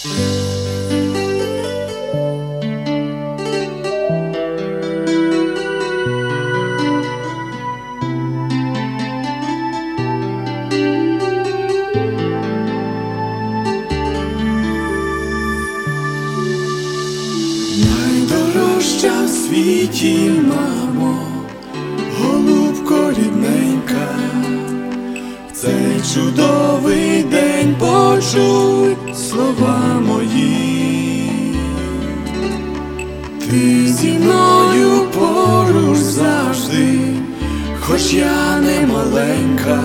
Найдорожча в світі, мамо, голубко рідненька, в цей чудовий день почуй слова мої. Ти зі мною поруч завжди, хоч я не маленька,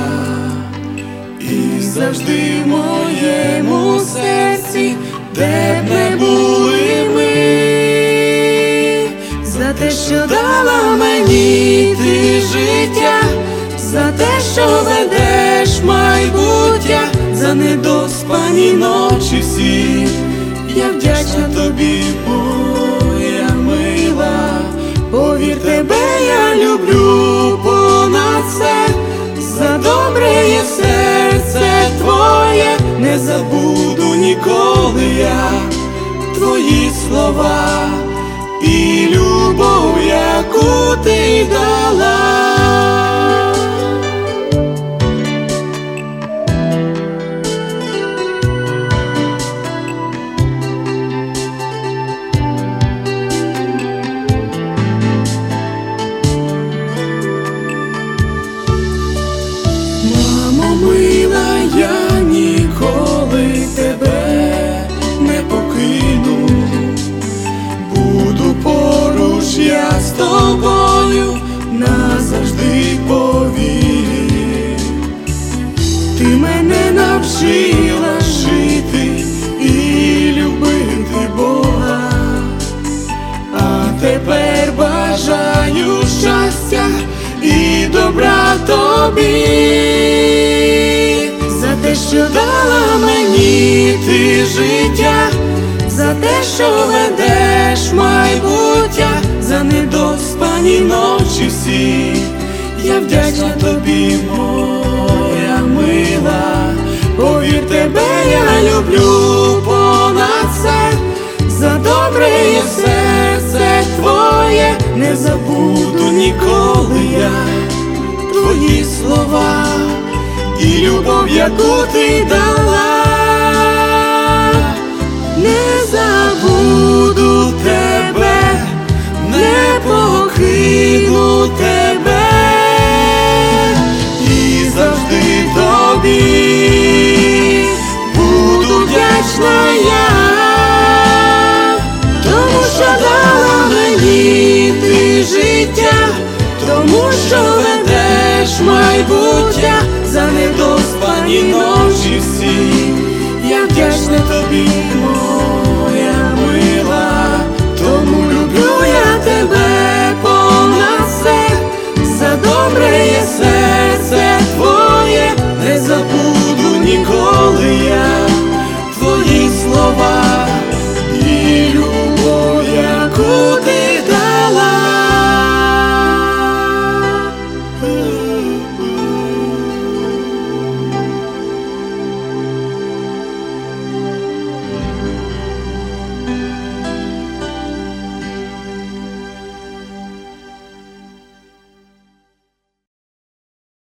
і завжди в моєму серці, де б не були ми. За те, що дала мені ти життя, за те, що ведеш майбуття, за недоспані ночі всі, я вдячна тобі, моя мила. Повір, тебе я люблю понад все, за добре є серце твоє, не забуду ніколи я твої слова і любов, яку ти дала. Мамо мила, я ніколи тебе не покину, буду поруч я з тобою назавжди, повір. Ти мене навчила жити і любити Бога, а тепер бажаю щастя і добра тобі. За те, що дала мені ти життя, за те, що ведеш майбуття, за недоспані ночі всі, я вдячна тобі, моя мила. Повір, тебе я люблю понад все, за добре є серце твоє, не забуду ніколи я твої слова і любов, яку ти дала. Не забуду тебе, не покину тебе, і завжди тобі буду вдячна я, тому що дала мені ти життя, тому що ведеш майбуття, за недовго